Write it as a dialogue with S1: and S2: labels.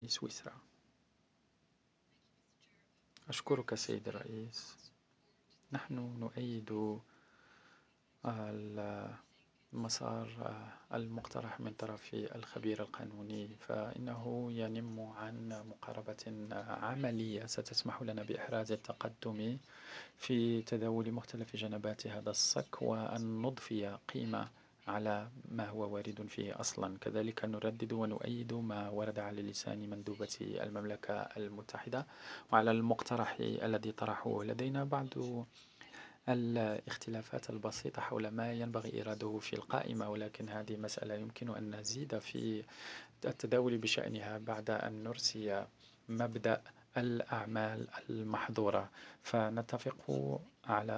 S1: سويسرا. أشكرك سيد الرئيس. نحن نؤيد المسار المقترح من طرف الخبير القانوني، فإنه ينم عن مقاربة عملية ستسمح لنا بإحراز التقدم في تداول مختلف جنبات هذا الصك، وأن نضفي قيمة على ما هو وارد فيه أصلا. كذلك نردد ونؤيد ما ورد على لسان مندوبة المملكة المتحدة، وعلى المقترح الذي طرحوه. لدينا بعض الاختلافات البسيطة حول ما ينبغي إيراده في القائمة، ولكن هذه مسألة يمكن أن نزيد في التداول بشأنها بعد أن نرسي مبدأ الأعمال المحظورة، فنتفق على